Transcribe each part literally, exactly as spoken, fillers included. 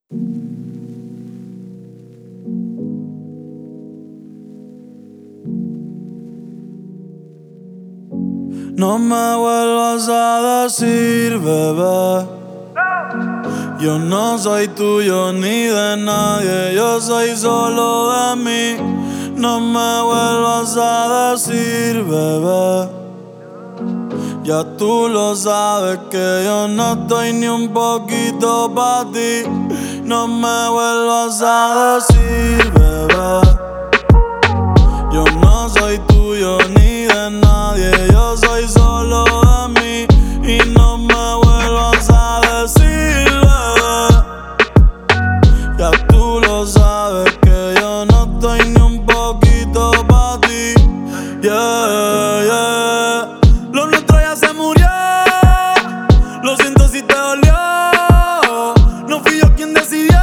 No me vuelvas a decir, bebé, yo no soy tuyo ni de nadie, yo soy solo de mí. No me vuelvas a decir, bebé, ya tú lo sabes que yo no estoy ni un poquito pa' ti. No me vuelvas a decir, bebé, yo no soy tuyo ni de nadie, yo soy solo de mí. Y no me vuelvas a decir, bebé, ya tú lo sabes que yo no estoy ni un poquito pa' ti. Yeah, yeah. Lo nuestro ya se murió, lo siento si te dolió. No fui yo quien decidió,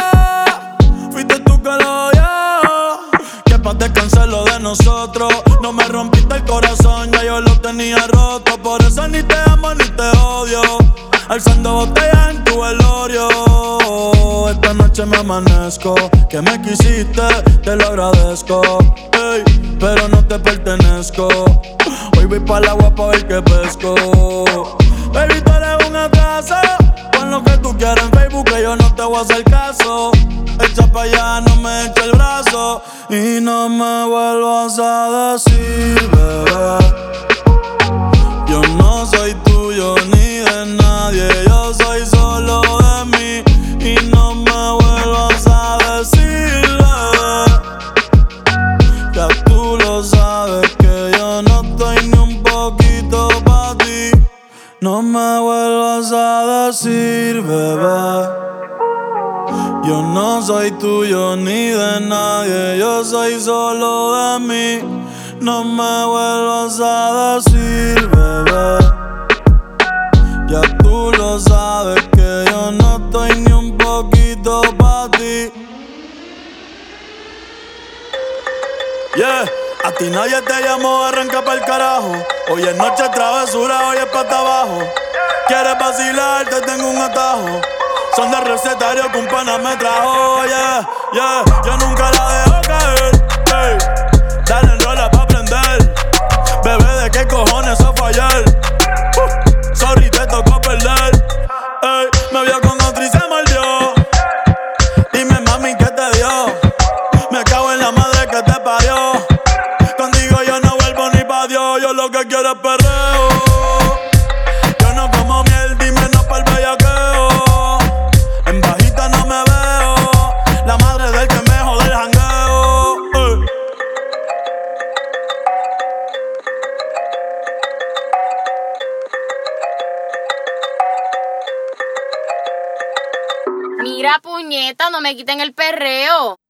fuiste tú que lo oyó. Que pa' descansar lo de nosotros. No me rompiste el corazón, ya yo lo tenía roto. Por eso ni te amo ni te odio, alzando botellas en tu velorio. Esta noche me amanezco, que me quisiste, te lo agradezco, ey, pero no te pertenezco. Hoy voy pa' la agua pa' ver qué pesco. Baby, tú eres un atraso, pon lo que tú quieras en Facebook que yo no te voy a hacer caso. Echa pa' allá, no me eche el brazo. Y no me vuelvas a decir, bebé, yo no soy tuyo ni de nadie, yo soy solo de mí. Y no me vuelvas a decir, bebé, ya tú lo sabes que yo no estoy ni un poquito pa' ti. No me vuelvas a decir, bebé, yo no soy tuyo ni de nadie, yo soy solo de mí. No me vuelvas a decir, bebé, ya tú lo sabes que yo no estoy ni un poquito pa' ti. Yeah, a ti nadie te llamó, arranca pa'l carajo. Hoy es noche travesura, hoy es pata abajo. Quieres vacilar, te tengo un atajo. Son de recetario que un pana me trajo, yeah, yeah. Yo nunca la dejo caer, ey. Dale en rola pa' prender. Bebé, ¿de qué cojones eso fue ayer? Uh, sorry, te tocó perder, ey. Me vio con otro y se mordió. Dime, mami, ¿qué te dio? Me cago en la madre que te parió. Contigo yo no vuelvo ni pa' Dios. Yo lo que quiero es perreo. Yo no como miel, dime no pa'l bellaqueo. En bajita no me veo, la madre del que me jode el jangueo, eh. Mira, puñeta, no me quiten el perreo.